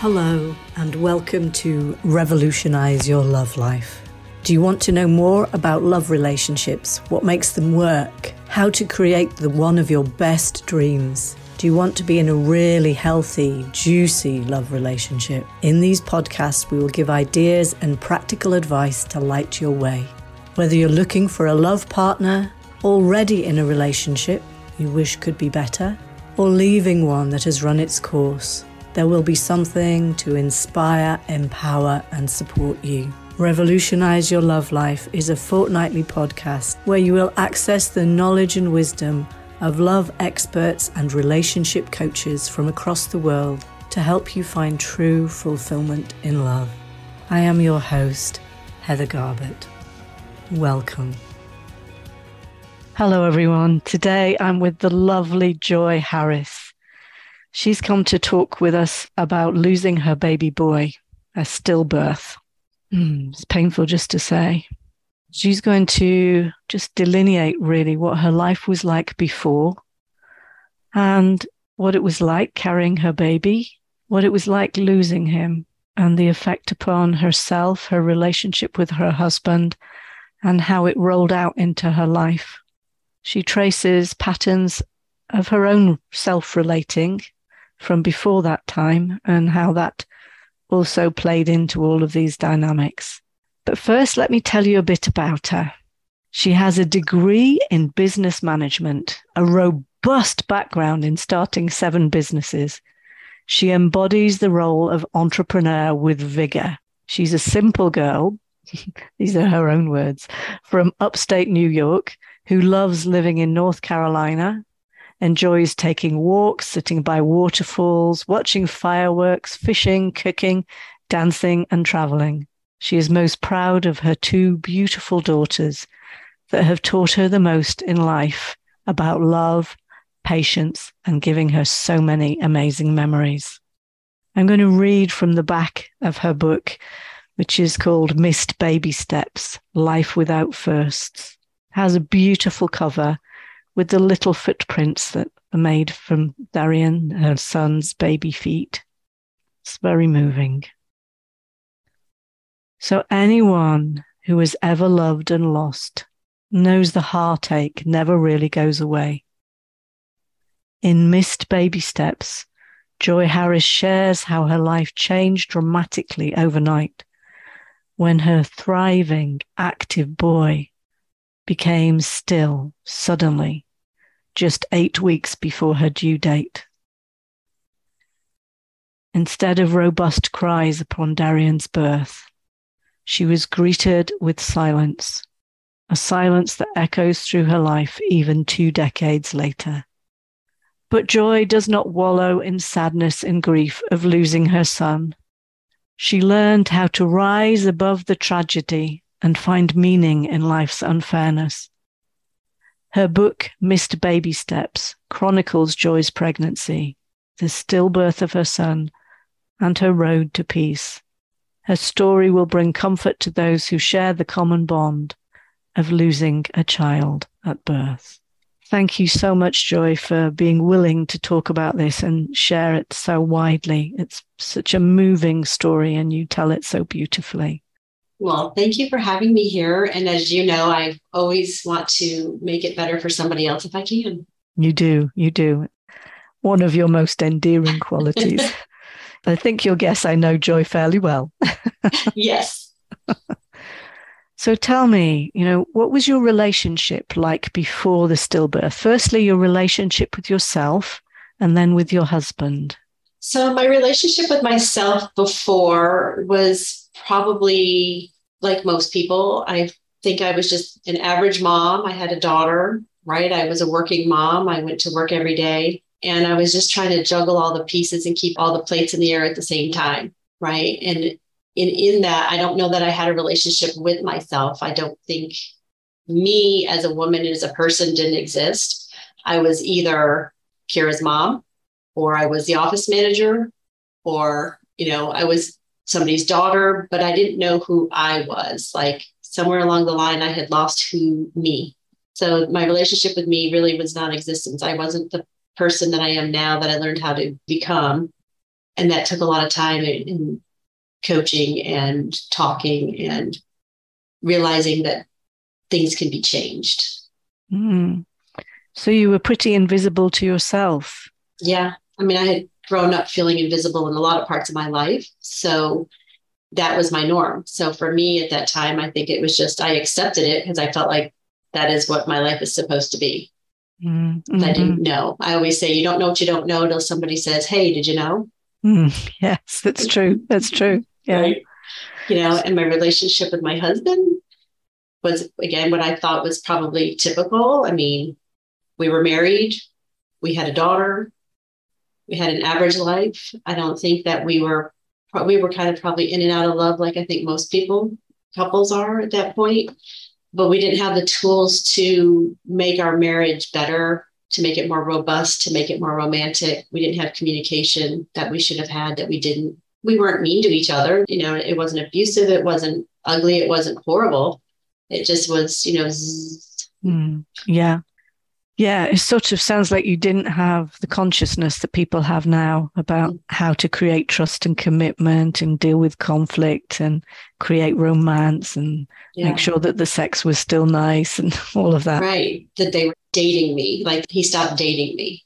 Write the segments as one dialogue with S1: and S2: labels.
S1: Hello and welcome to Revolutionize Your Love Life. Do you want to know more about love relationships, what makes them work, how to create the one of your best dreams? Do you want to be in a really healthy, juicy love relationship? In these podcasts, we will give ideas and practical advice to light your way. Whether you're looking for a love partner, already in a relationship you wish could be better, or leaving one that has run its course, there will be something to inspire, empower, and support you. Revolutionize Your Love Life is a fortnightly podcast where you will access the knowledge and wisdom of love experts and relationship coaches from across the world to help you find true fulfillment in love. I am your host, Heather Garbett. Welcome. Hello everyone. Today I'm with the lovely Joy Harris. She's come to talk with us about losing her baby boy, a stillbirth. It's painful just to say. She's going to just delineate really what her life was like before and what it was like carrying her baby, what it was like losing him, and the effect upon herself, her relationship with her husband, and how it rolled out into her life. She traces patterns of her own self-relating from before that time and how that also played into all of these dynamics. But first, let me tell you a bit about her. She has a degree in business management, a robust background in starting 7 businesses. She embodies the role of entrepreneur with vigor. She's a simple girl, these are her own words, from upstate New York, who loves living in North Carolina, enjoys taking walks, sitting by waterfalls, watching fireworks, fishing, cooking, dancing, and traveling. She is most proud of her 2 beautiful daughters that have taught her the most in life about love, patience, and giving her so many amazing memories. I'm going to read from the back of her book, which is called Missed Baby Steps, Life Without Firsts. It has a beautiful cover with the little footprints that are made from Darian, her son's baby feet. It's very moving. So anyone who has ever loved and lost knows the heartache never really goes away. In Missed Baby Steps, Joy Harris shares how her life changed dramatically overnight when her thriving, active boy became still suddenly, just 8 weeks before her due date. Instead of robust cries upon Darian's birth, she was greeted with silence, a silence that echoes through her life even 2 decades later. But Joy does not wallow in sadness and grief of losing her son. She learned how to rise above the tragedy and find meaning in life's unfairness. Her book, Missed Baby Steps, chronicles Joy's pregnancy, the stillbirth of her son, and her road to peace. Her story will bring comfort to those who share the common bond of losing a child at birth. Thank you so much, Joy, for being willing to talk about this and share it so widely. It's such a moving story, and you tell it so beautifully.
S2: Well, thank you for having me here. And as you know, I always want to make it better for somebody else if I can.
S1: You do. One of your most endearing qualities. I think you'll guess I know Joy fairly well.
S2: Yes.
S1: So tell me, what was your relationship like before the stillbirth? Firstly, your relationship with yourself and then with your husband.
S2: So my relationship with myself before was probably like most people. I think I was just an average mom. I had a daughter, right? I was a working mom. I went to work every day, and I was just trying to juggle all the pieces and keep all the plates in the air at the same time, right? And in that, I don't know that I had a relationship with myself. I don't think me as a woman and as a person didn't exist. I was either Kira's mom, or I was the office manager, or, I was somebody's daughter, but I didn't know who I was. Like somewhere along the line, I had lost me. So my relationship with me really was non-existent. I wasn't the person that I am now that I learned how to become. And that took a lot of time in coaching and talking and realizing that things can be changed.
S1: Mm. So you were pretty invisible to yourself.
S2: Yeah. I mean, I had grown up feeling invisible in a lot of parts of my life. So that was my norm. So for me at that time, I think it was just, I accepted it because I felt like that is what my life is supposed to be.
S1: Mm-hmm.
S2: I didn't know. I always say, you don't know what you don't know till somebody says, hey, did you know?
S1: Yes, that's true. That's true. Yeah.
S2: Right. And my relationship with my husband was, again, what I thought was probably typical. I mean, we were married, we had a daughter, we had an average life. I don't think that we were kind of probably in and out of love, like I think most couples are at that point. But we didn't have the tools to make our marriage better, to make it more robust, to make it more romantic. We didn't have communication that we should have had that we didn't. We weren't mean to each other. It wasn't abusive. It wasn't ugly. It wasn't horrible. It just was,
S1: Yeah. Yeah. It sort of sounds like you didn't have the consciousness that people have now about how to create trust and commitment and deal with conflict and create romance and make sure that the sex was still nice and all of that.
S2: Right. That they were dating me. Like he stopped dating me.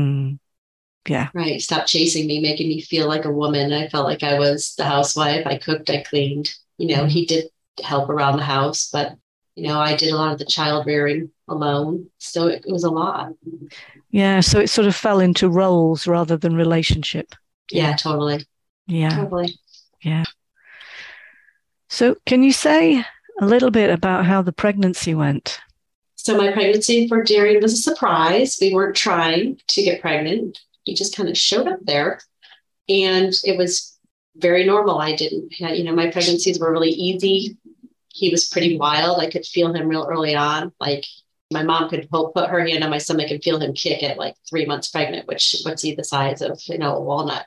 S1: Yeah.
S2: Right. Stopped chasing me, making me feel like a woman. I felt like I was the housewife. I cooked, I cleaned. He did help around the house, but I did a lot of the child rearing alone. So it was a lot.
S1: Yeah. So it sort of fell into roles rather than relationship.
S2: Yeah, totally.
S1: Yeah.
S2: Totally.
S1: Yeah. So can you say a little bit about how the pregnancy went?
S2: So my pregnancy for Darian was a surprise. We weren't trying to get pregnant. He just kind of showed up there. And it was very normal. I didn't, my pregnancies were really easy. He was pretty wild. I could feel him real early on. Like my mom could put her hand on my stomach and feel him kick at like 3 months pregnant, which would see the size of, a walnut.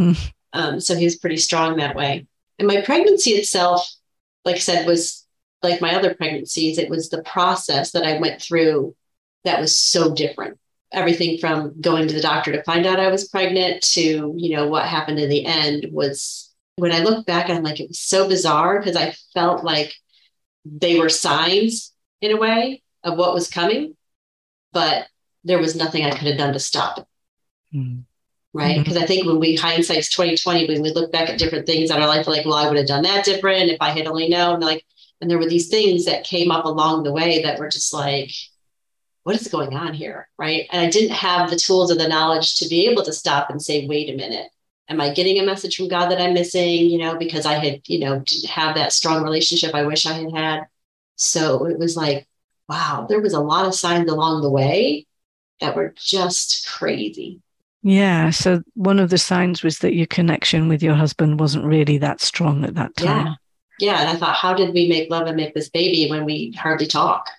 S2: So he was pretty strong that way. And my pregnancy itself, like I said, was like my other pregnancies. It was the process that I went through that was so different. Everything from going to the doctor to find out I was pregnant to, what happened in the end was, when I look back, I'm like, it was so bizarre because I felt like they were signs in a way of what was coming, but there was nothing I could have done to stop it. Right. Because I think when hindsight's 2020, when we look back at different things in our life, like, well, I would have done that different if I had only known, and there were these things that came up along the way that were just like, what is going on here? Right. And I didn't have the tools or the knowledge to be able to stop and say, wait a minute, am I getting a message from God that I'm missing? Because I had, didn't have that strong relationship I wish I had had. So it was like, wow, there was a lot of signs along the way that were just crazy.
S1: Yeah. So one of the signs was that your connection with your husband wasn't really that strong at that time.
S2: Yeah. And I thought, how did we make love and make this baby when we hardly talk?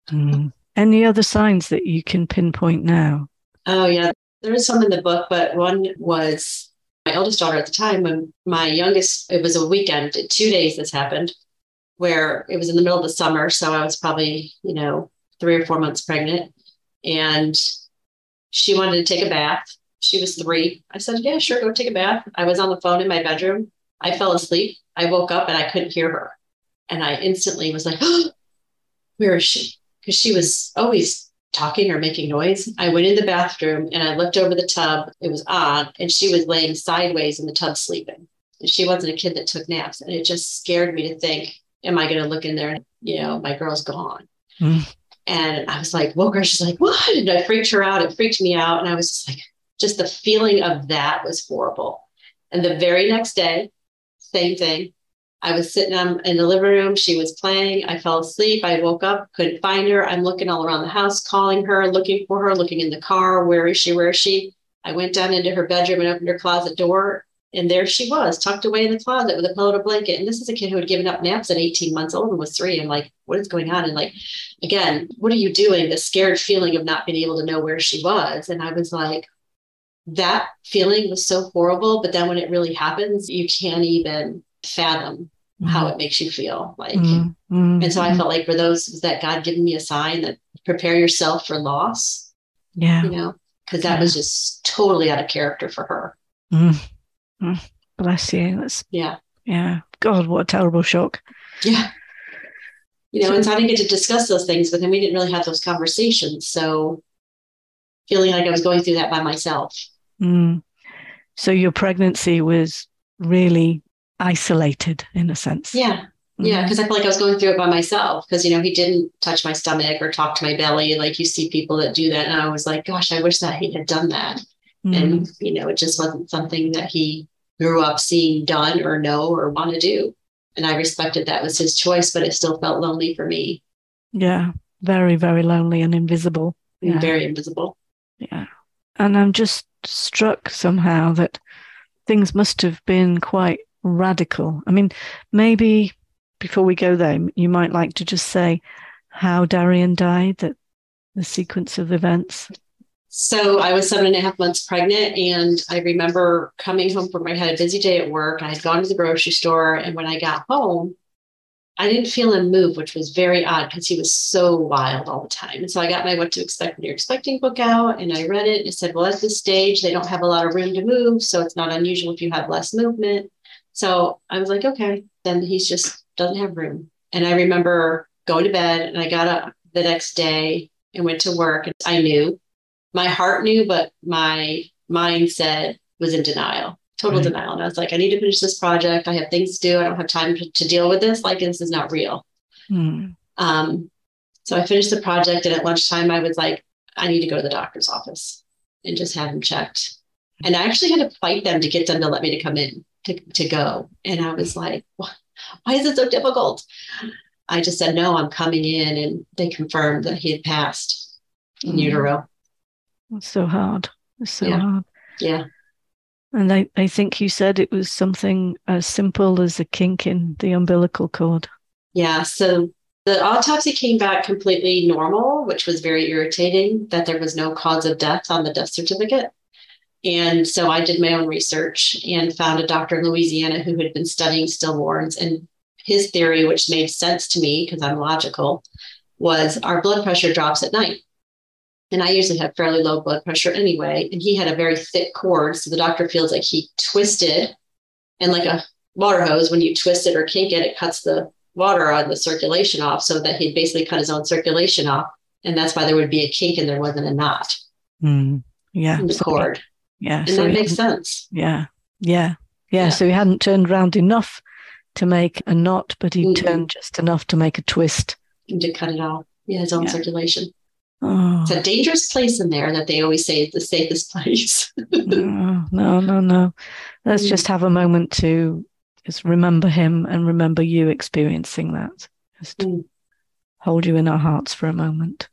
S1: Any other signs that you can pinpoint now?
S2: Oh, yeah. There was some in the book, but one was my eldest daughter at the time, when my youngest, it was a weekend, 2 days this happened, where it was in the middle of the summer. So I was probably, 3 or 4 months pregnant, and she wanted to take a bath. She was 3. I said, yeah, sure, go take a bath. I was on the phone in my bedroom. I fell asleep. I woke up and I couldn't hear her. And I instantly was like, oh, where is she? Because she was always talking or making noise. I went in the bathroom and I looked over the tub. It was on, and she was laying sideways in the tub sleeping. And she wasn't a kid that took naps. And it just scared me to think, am I going to look in there and, my girl's gone. And I was like, woke her. She's like, what? And I freaked her out. It freaked me out. And I was just like, just the feeling of that was horrible. And the very next day, same thing. I was sitting in the living room. She was playing. I fell asleep. I woke up, couldn't find her. I'm looking all around the house, calling her, looking for her, looking in the car. Where is she? Where is she? I went down into her bedroom and opened her closet door. And there she was, tucked away in the closet with a pillow and a blanket. And this is a kid who had given up naps at 18 months old and was 3. I'm like, what is going on? And like, again, what are you doing? The scared feeling of not being able to know where she was. And I was like, that feeling was so horrible. But then when it really happens, you can't even fathom how it makes you feel like. And so I felt like for those, was that God giving me a sign that prepare yourself for loss.
S1: Yeah.
S2: Because that was just totally out of character for her.
S1: Mm, bless you. That's,
S2: Yeah.
S1: yeah. God, what a terrible shock.
S2: Yeah. And
S1: So,
S2: so I didn't get to discuss those things with him. We didn't really have those conversations. So feeling like I was going through that by myself.
S1: mm, so your pregnancy was really isolated in a sense.
S2: Yeah. Yeah.
S1: Mm,
S2: Cause I felt like I was going through it by myself. Cause, he didn't touch my stomach or talk to my belly. Like you see people that do that. And I was like, gosh, I wish that he had done that. And,
S1: mm,
S2: it just wasn't something that he grew up seeing done or know or want to do. And I respected that was his choice, but it still felt lonely for me
S1: yeah. Very, very lonely and invisible.
S2: and
S1: Yeah.
S2: very invisible.
S1: Yeah. And I'm just struck somehow that things must have been quite radical. I mean, maybe before we go there, you might like to just say how Darian died, that the sequence of events.
S2: So I was 7.5 months pregnant, and I remember coming home I had a busy day at work. I had gone to the grocery store, and when I got home, I didn't feel him move, which was very odd because he was so wild all the time. And so I got my What to Expect When You're Expecting book out, and I read it. It said, well, at this stage, they don't have a lot of room to move, so it's not unusual if you have less movement. So I was like, okay, then he's just doesn't have room. And I remember going to bed, and I got up the next day and went to work, and I knew my heart knew, but my mindset was in denial, total
S1: Right.
S2: denial. And I was like, I need to finish this project. I have things to do. I don't have time to deal with this. Like, this is not real.
S1: Mm.
S2: Um, so I finished the project. And at lunchtime, I was like, I need to go to the doctor's office and just have him checked. And I actually had to fight them to get them to let me to come in to go. And I was like, why is it so difficult? I just said, no, I'm coming in. And they confirmed that he had passed in
S1: Mm.
S2: utero.
S1: It's so hard. It's so
S2: Yeah.
S1: hard.
S2: Yeah.
S1: And I think you said it was something as simple as a kink in the umbilical cord.
S2: Yeah. So the autopsy came back completely normal, which was very irritating that there was no cause of death on the death certificate. And so I did my own research and found a doctor in Louisiana who had been studying stillborns. And his theory, which made sense to me because I'm logical, was our blood pressure drops at night. And I usually have fairly low blood pressure anyway. And he had a very thick cord. So the doctor feels like he twisted, and like a water hose, when you twist it or kink it, it cuts the water on the circulation off, so that he'd basically cut his own circulation off. And that's why there would be a kink and there wasn't a knot
S1: Mm. Yeah.
S2: in the cord.
S1: Yeah.
S2: And
S1: So
S2: that
S1: he
S2: makes
S1: hadn't,
S2: sense.
S1: yeah. Yeah. Yeah.
S2: Yeah.
S1: So he hadn't turned around enough to make a knot, but he'd
S2: Mm-mm.
S1: turned just enough to make a twist.
S2: And to cut it off. Yeah, his own
S1: Yeah.
S2: circulation. It's a
S1: Oh,
S2: dangerous place in there that they always say is the safest place.
S1: no, no, no, no. Let's just have a moment to just remember him and remember you experiencing that. Just
S2: Mm.
S1: hold you in our hearts for a moment.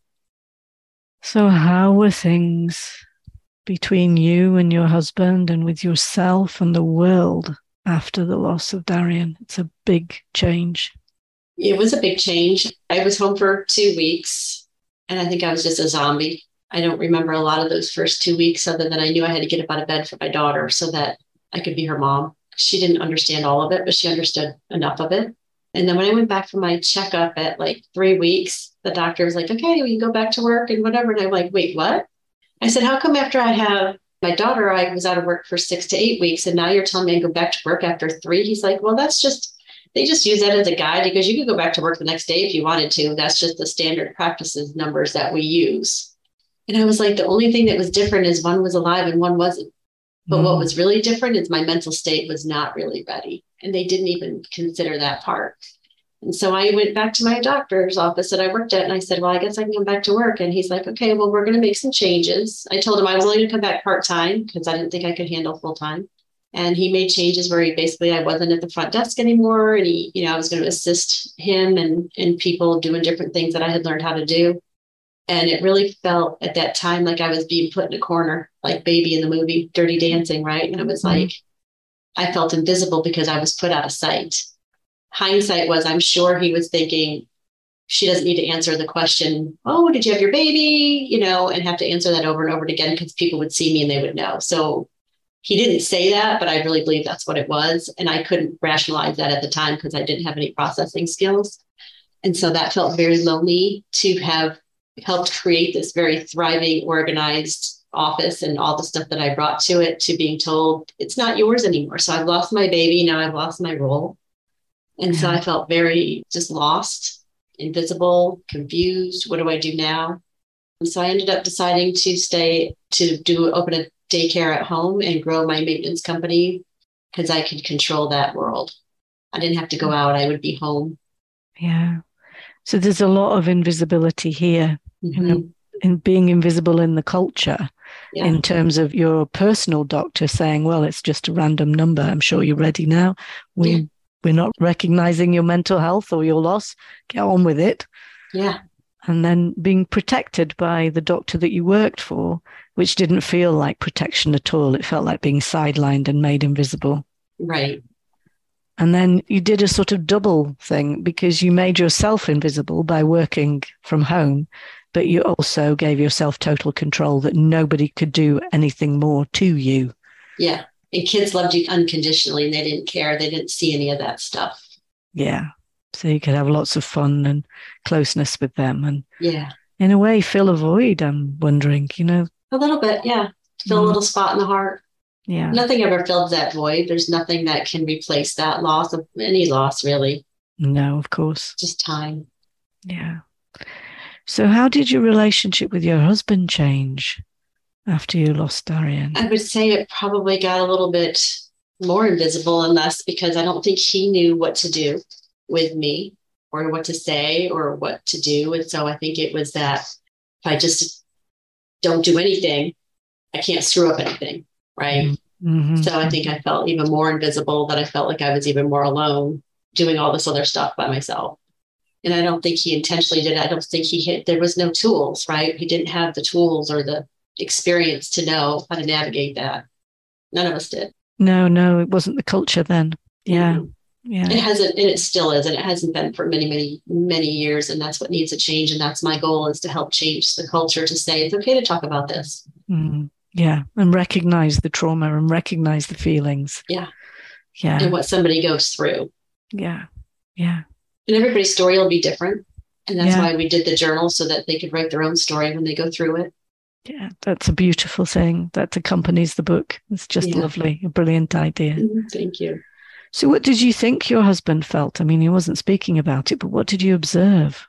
S1: So, how were things between you and your husband and with yourself and the world after the loss of Darian? It's a big change.
S2: It was a big change. I was home for 2 weeks, and I think I was just a zombie. I don't remember a lot of those first 2 weeks, other than I knew I had to get up out of bed for my daughter so that I could be her mom. She didn't understand all of it, but she understood enough of it. And then when I went back for my checkup at like 3 weeks, the doctor was like, okay, we can go back to work and whatever. And I'm like, wait, what? I said, how come after I have my daughter, I was out of work for 6 to 8 weeks, and now you're telling me I go back to work after 3? He's like, well, they just use that as a guide because you could go back to work the next day if you wanted to. That's just the standard practices numbers that we use. And I was like, the only thing that was different is one was alive and one wasn't. But what was really different is my mental state was not really ready. And they didn't even consider that part. And so I went back to my doctor's office that I worked at, and I said, well, I guess I can come back to work. And he's like, okay, well, we're going to make some changes. I told him I was only going to come back part-time because I didn't think I could handle full-time. And he made changes where I wasn't at the front desk anymore. And I was going to assist him and people doing different things that I had learned how to do. And it really felt at that time like I was being put in a corner, like Baby in the movie Dirty Dancing, right? And it was like, I felt invisible because I was put out of sight. Hindsight was, I'm sure he was thinking, she doesn't need to answer the question, oh, did you have your baby? And have to answer that over and over again because people would see me and they would know. So he didn't say that, but I really believe that's what it was. And I couldn't rationalize that at the time because I didn't have any processing skills. And so that felt very lonely to have helped create this very thriving, organized office and all the stuff that I brought to it, to being told it's not yours anymore. So I've lost my baby. Now I've lost my role. And so I felt very just lost, invisible, confused. What do I do now? And so I ended up deciding to open a daycare at home and grow my maintenance company, because I could control that world. I didn't have to go out. I would be home.
S1: Yeah. So there's a lot of invisibility here,
S2: Mm-hmm.
S1: you know, in being invisible in the culture, in terms of your personal doctor saying, well, it's just a random number. I'm sure you're ready now. We're not recognizing your mental health or your loss. Get on with it.
S2: Yeah.
S1: And then being protected by the doctor that you worked for, which didn't feel like protection at all. It felt like being sidelined and made invisible.
S2: Right.
S1: And then you did a sort of double thing, because you made yourself invisible by working from home, but you also gave yourself total control that nobody could do anything more to you.
S2: Yeah. And kids loved you unconditionally, and they didn't care. They didn't see any of that stuff.
S1: Yeah. So you could have lots of fun and closeness with them. And
S2: yeah,
S1: in a way, fill a void, I'm wondering, you know.
S2: A little bit, yeah. Fill a little spot in the heart.
S1: Yeah.
S2: Nothing ever fills that void. There's nothing that can replace that loss of any loss, really.
S1: No, of course.
S2: Just time.
S1: Yeah. So how did your relationship with your husband change after you lost Darian?
S2: I would say it probably got a little bit more invisible and less, because I don't think he knew what to do with me, or what to say, or what to do. And so I think it was that if I just don't do anything, I can't screw up anything. Right.
S1: Mm-hmm.
S2: So I think I felt even more invisible, that I felt like I was even more alone doing all this other stuff by myself. And I don't think he intentionally did it. I don't think there was no tools, right? He didn't have the tools or the experience to know how to navigate that. None of us did.
S1: No, it wasn't the culture then. Yeah.
S2: Mm-hmm.
S1: Yeah.
S2: It hasn't, and it still is, and it hasn't been for many, many, many years. And that's what needs to change. And that's my goal, is to help change the culture, to say it's okay to talk about this.
S1: Mm. Yeah. And recognize the trauma and recognize the feelings.
S2: Yeah.
S1: Yeah.
S2: And what somebody goes through.
S1: Yeah. Yeah.
S2: And everybody's story will be different. And that's why we did the journal, so that they could write their own story when they go through it.
S1: Yeah, that's a beautiful thing that accompanies the book. It's just lovely, a brilliant idea.
S2: Thank you.
S1: So what did you think your husband felt? I mean, he wasn't speaking about it, but what did you observe?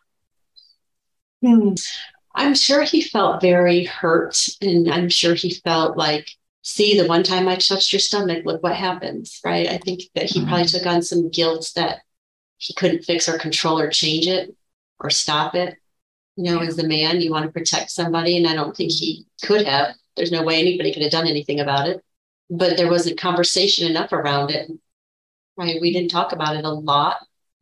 S2: I'm sure he felt very hurt. And I'm sure he felt like, see, the one time I touched your stomach, look what happens, right? I think that he probably took on some guilt that he couldn't fix or control or change it or stop it. You know, as the man, you want to protect somebody. And I don't think he could have. There's no way anybody could have done anything about it. But there wasn't conversation enough around it. Right? We didn't talk about it a lot.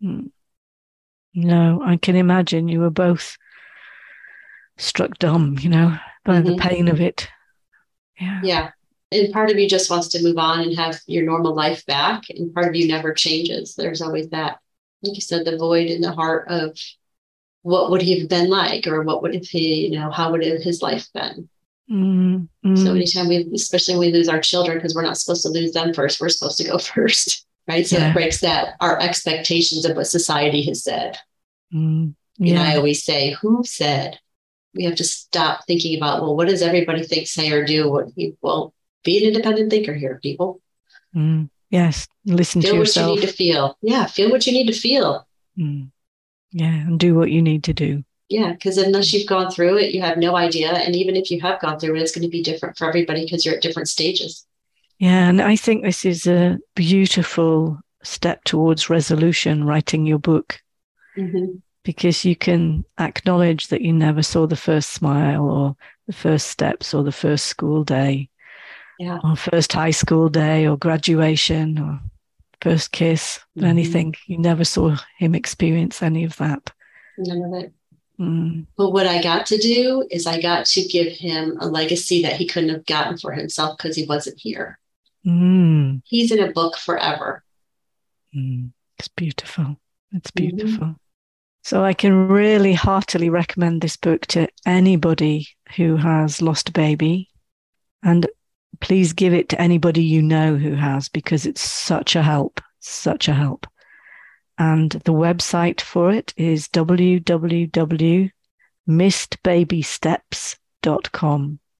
S1: No, I can imagine you were both struck dumb, you know, by the pain of it. Yeah.
S2: Yeah. And part of you just wants to move on and have your normal life back. And part of you never changes. There's always that, like you said, the void in the heart of what would he have been like, or what would if he, you know, how would his life been? So anytime especially when we lose our children, because we're not supposed to lose them first, we're supposed to go first. Right. So it breaks our expectations of what society has said. And I always say, who said? We have to stop thinking about, well, what does everybody think, say, or do? Well, be an independent thinker here, people.
S1: Yes. Listen to yourself.
S2: Feel what you need to feel. Yeah. Feel what you need to feel.
S1: Yeah. And do what you need to do.
S2: Yeah. Because unless you've gone through it, you have no idea. And even if you have gone through it, it's going to be different for everybody, because you're at different stages.
S1: Yeah, and I think this is a beautiful step towards resolution, writing your book, because you can acknowledge that you never saw the first smile, or the first steps, or the first school day, or first high school day, or graduation, or first kiss, anything. You never saw him experience any of that.
S2: None of it. But what I got to do is I got to give him a legacy that he couldn't have gotten for himself, because he wasn't here. He's in a book forever.
S1: It's beautiful. It's beautiful. So I can really heartily recommend this book to anybody who has lost a baby. And please give it to anybody you know who has, because it's such a help. Such a help. And the website for it is www.missedbabysteps.com.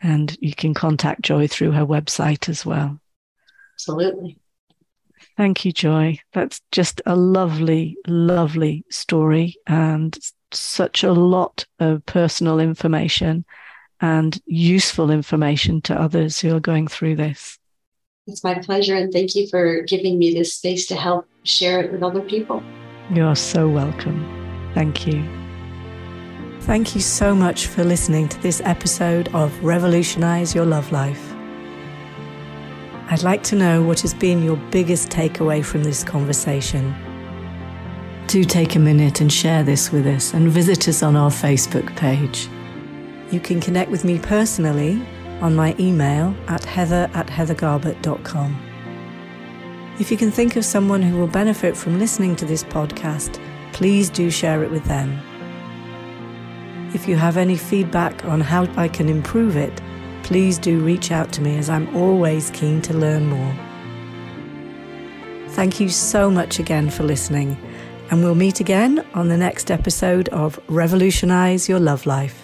S1: And you can contact Joy through her website as well.
S2: Absolutely.
S1: Thank you, Joy. That's just a lovely, lovely story and such a lot of personal information and useful information to others who are going through this.
S2: It's my pleasure, and thank you for giving me this space to help share it with other people.
S1: You're so welcome. Thank you. Thank you so much for listening to this episode of Revolutionize Your Love Life. I'd like to know what has been your biggest takeaway from this conversation. Do take a minute and share this with us and visit us on our Facebook page. You can connect with me personally on my email at heather@heathergarbett.com. If you can think of someone who will benefit from listening to this podcast, please do share it with them. If you have any feedback on how I can improve it, please do reach out to me, as I'm always keen to learn more. Thank you so much again for listening, and we'll meet again on the next episode of Revolutionize Your Love Life.